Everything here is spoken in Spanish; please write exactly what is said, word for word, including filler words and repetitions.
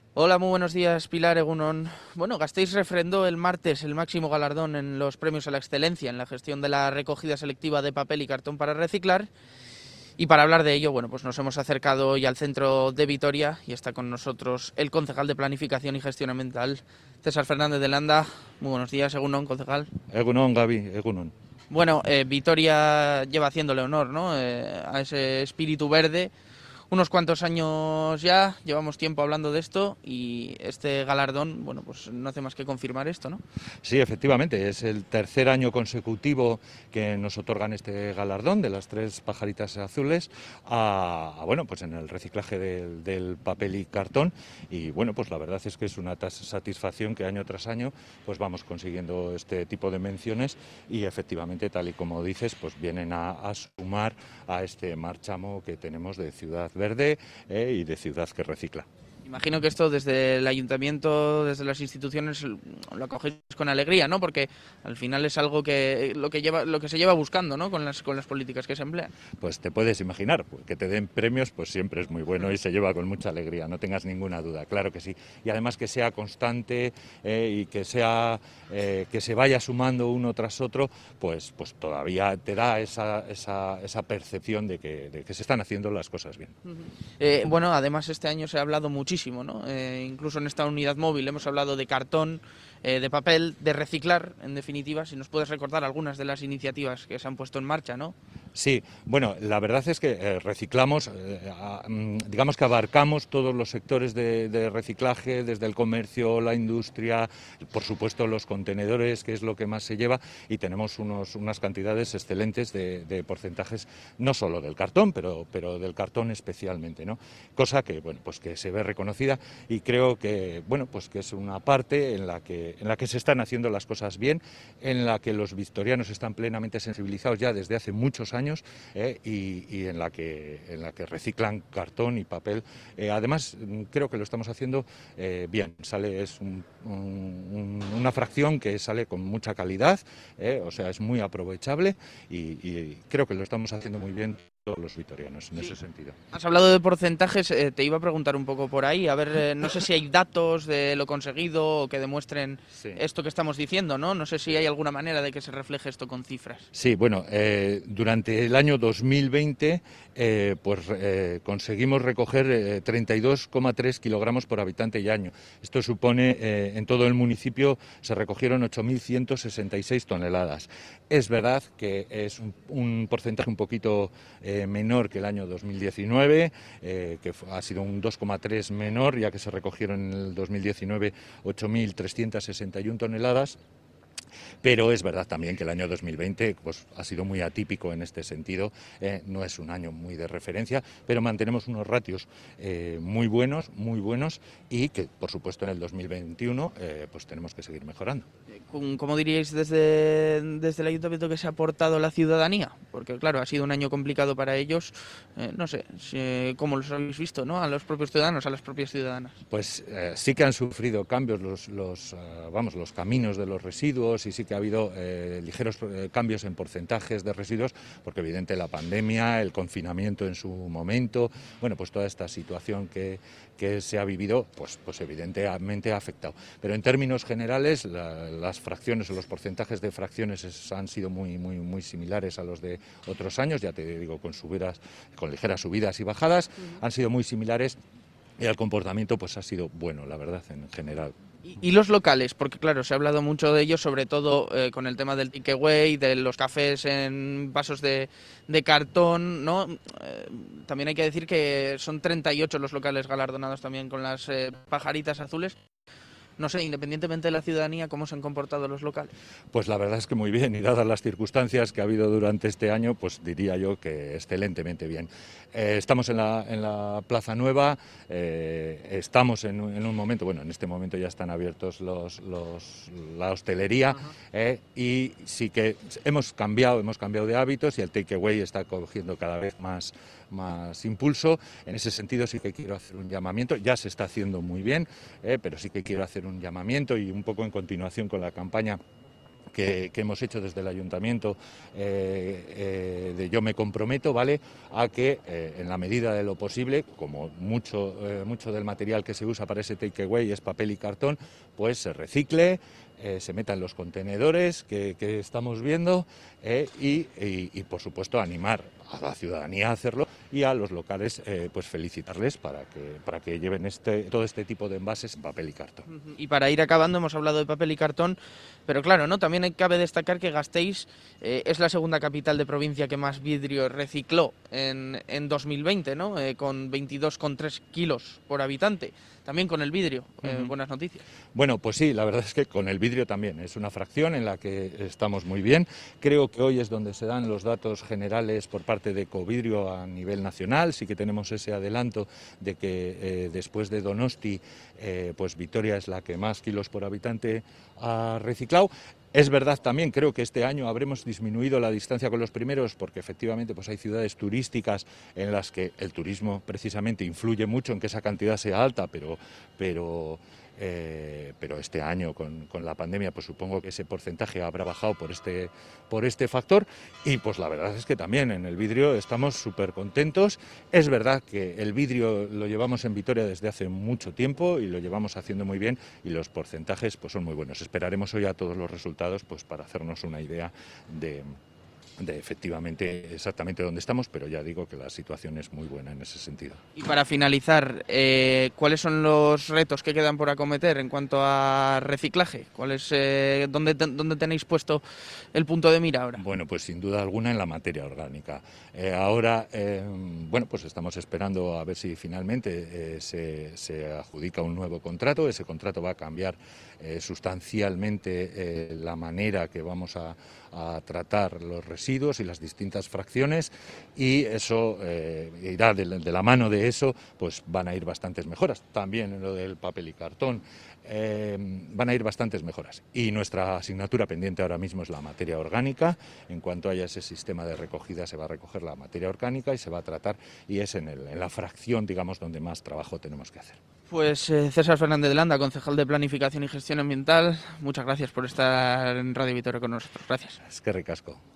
Hola, muy buenos días, Pilar Egunon. Bueno, Gasteiz refrendó el martes el máximo galardón en los premios a la excelencia en la gestión de la recogida selectiva de papel y cartón para reciclar. Y para hablar de ello, bueno, pues nos hemos acercado hoy al centro de Vitoria y está con nosotros el concejal de Planificación y Gestión Ambiental, César Fernández de Landa. Muy buenos días, Egunon, concejal. Egunon, Gaby, Egunon. Bueno, eh, Vitoria lleva haciéndole honor, ¿no?, eh, a ese espíritu verde. Unos cuantos años ya, llevamos tiempo hablando de esto y este galardón, bueno, pues no hace más que confirmar esto, ¿no? Sí, efectivamente, es el tercer año consecutivo que nos otorgan este galardón de las tres pajaritas azules a, a bueno, pues en el reciclaje del, del papel y cartón. Y bueno, pues la verdad es que es una satisfacción que año tras año pues vamos consiguiendo este tipo de menciones y efectivamente, tal y como dices, pues vienen a, a sumar a este marchamo que tenemos de Ciudad Verde eh, y de Ciudad que recicla. Imagino que esto desde el ayuntamiento, desde las instituciones, lo acogéis con alegría, ¿no? Porque al final es algo que lo que lleva, lo que se lleva buscando, ¿no?, con las con las políticas que se emplean. Pues te puedes imaginar, que te den premios pues siempre es muy bueno y se lleva con mucha alegría, no tengas ninguna duda, claro que sí. Y además que sea constante eh, y que sea eh, que se vaya sumando uno tras otro, pues, pues todavía te da esa, esa, esa percepción de que, de que se están haciendo las cosas bien. Uh-huh. Eh, bueno, además este año se ha hablado muchísimo, ¿no? Eh, incluso en esta unidad móvil hemos hablado de cartón, eh, de papel, de reciclar, en definitiva. Si nos puedes recordar algunas de las iniciativas que se han puesto en marcha, ¿no? Sí, bueno, la verdad es que eh, reciclamos, eh, a, digamos que abarcamos todos los sectores de, de reciclaje, desde el comercio, la industria, por supuesto los contenedores, que es lo que más se lleva, y tenemos unos, unas cantidades excelentes de, de porcentajes, no solo del cartón, pero, pero del cartón especialmente, ¿no? Cosa que, bueno, pues que se ve reconocida y creo que, bueno, pues que es una parte en la que, en la que se están haciendo las cosas bien, en la que los victorianos están plenamente sensibilizados ya desde hace muchos años. Años, eh, y, y en la que en la que reciclan cartón y papel. Eh, además, creo que lo estamos haciendo eh, bien. Sale es un, un, una fracción que sale con mucha calidad, eh, o sea, es muy aprovechable y, y creo que lo estamos haciendo muy bien todos los vitorianos en Sí. ese sentido. Has hablado de porcentajes, eh, te iba a preguntar un poco por ahí, a ver, eh, no sé si hay datos de lo conseguido o que demuestren Sí. esto que estamos diciendo, ¿no? No sé si hay alguna manera de que se refleje esto con cifras. Sí, bueno, eh, durante el año dos mil veinte eh, pues eh, conseguimos recoger eh, treinta y dos coma tres kilogramos por habitante y año. Esto supone, eh, en todo el municipio se recogieron ocho mil ciento sesenta y seis toneladas. Es verdad que es un, un porcentaje un poquito eh, menor que el año dos mil diecinueve, eh, que ha sido un dos coma tres menor, ya que se recogieron en el dos mil diecinueve ocho mil trescientas sesenta y una toneladas. Pero es verdad también que el año dos mil veinte pues, ha sido muy atípico en este sentido, eh, no es un año muy de referencia, pero mantenemos unos ratios eh, muy buenos, muy buenos y que, por supuesto, en el dos mil veintiuno eh, pues tenemos que seguir mejorando. ¿Cómo diríais desde, desde el ayuntamiento que se ha aportado la ciudadanía? Porque, claro, ha sido un año complicado para ellos. Eh, no sé, si, ¿cómo los habéis visto, ¿no?, a los propios ciudadanos, a las propias ciudadanas? Pues eh, sí que han sufrido cambios los, los, uh, vamos, los caminos de los residuos y sí que ha habido eh, ligeros eh, cambios en porcentajes de residuos, porque evidente la pandemia, el confinamiento en su momento, bueno, pues toda esta situación que, que se ha vivido, pues, pues evidentemente ha afectado. Pero en términos generales, la, las fracciones o los porcentajes de fracciones es, han sido muy, muy, muy similares a los de otros años, ya te digo, con subidas, con ligeras subidas y bajadas, uh-huh. Han sido muy similares. Y el comportamiento pues ha sido bueno, la verdad, en general. ¿Y, y los locales? Porque claro, se ha hablado mucho de ellos, sobre todo eh, con el tema del takeaway, de los cafés en vasos de, de cartón, ¿no? Eh, también hay que decir que son treinta y ocho los locales galardonados también con las eh, pajaritas azules. No sé, independientemente de la ciudadanía, ¿cómo se han comportado los locales? Pues la verdad es que muy bien, y dadas las circunstancias que ha habido durante este año, pues diría yo que excelentemente bien. Eh, estamos en la, en la Plaza Nueva, eh, estamos en, en un momento, bueno, en este momento ya están abiertos los, los, la hostelería, eh, y sí que hemos cambiado, hemos cambiado de hábitos y el takeaway está cogiendo cada vez más, más impulso. En ese sentido sí que quiero hacer un llamamiento, ya se está haciendo muy bien, eh, pero sí que quiero hacer un llamamiento y un poco en continuación con la campaña Que, que hemos hecho desde el ayuntamiento eh, eh, de yo me comprometo, ¿vale?, a que eh, en la medida de lo posible, como mucho, eh, mucho del material que se usa para ese takeaway es papel y cartón, pues se recicle, eh, se meta en los contenedores que, que estamos viendo eh, y, y, y, por supuesto, animar a la ciudadanía a hacerlo y a los locales eh, pues felicitarles para que, para que lleven este, todo este tipo de envases en papel y cartón. Y para ir acabando, hemos hablado de papel y cartón, pero claro, ¿no? También cabe destacar que Gasteiz eh, es la segunda capital de provincia que más vidrio recicló en, en dos mil veinte, ¿no? Eh, con veintidós coma tres kilos por habitante. También con el vidrio, eh, uh-huh. Buenas noticias. Bueno, pues sí, la verdad es que con el vidrio también es una fracción en la que estamos muy bien. Creo que hoy es donde se dan los datos generales por parte de Ecovidrio a nivel nacional. Sí que tenemos ese adelanto de que eh, después de Donosti, eh, pues Vitoria es la que más kilos por habitante ha reciclado. Es verdad también, creo que este año habremos disminuido la distancia con los primeros porque efectivamente pues hay ciudades turísticas en las que el turismo precisamente influye mucho en que esa cantidad sea alta, pero, pero, eh, pero este año con, con la pandemia pues supongo que ese porcentaje habrá bajado por este, por este factor y pues la verdad es que también en el vidrio estamos súper contentos. Es verdad que el vidrio lo llevamos en Vitoria desde hace mucho tiempo y lo llevamos haciendo muy bien y los porcentajes pues son muy buenos. Esperaremos hoy a todos los resultados pues para hacernos una idea de, de efectivamente exactamente dónde estamos, pero ya digo que la situación es muy buena en ese sentido. Y para finalizar, eh, ¿cuáles son los retos que quedan por acometer en cuanto a reciclaje? ¿Cuál es, eh, dónde, ¿Dónde tenéis puesto el punto de mira ahora? Bueno, pues sin duda alguna en la materia orgánica. Eh, ahora, eh, bueno, pues estamos esperando a ver si finalmente eh, se, se adjudica un nuevo contrato. Ese contrato va a cambiar eh, sustancialmente eh, la manera que vamos a, a tratar los residuos y las distintas fracciones y eso eh, irá de, de la mano de eso, pues van a ir bastantes mejoras. También en lo del papel y cartón eh, van a ir bastantes mejoras. Y nuestra asignatura pendiente ahora mismo es la materia orgánica. En cuanto haya ese sistema de recogida se va a recoger la materia orgánica y se va a tratar y es en, el, en la fracción, digamos, donde más trabajo tenemos que hacer. Pues eh, César Fernández de Landa, concejal de Planificación y Gestión Ambiental, muchas gracias por estar en Radio Vitoria con nosotros. Gracias. Es que ricasco.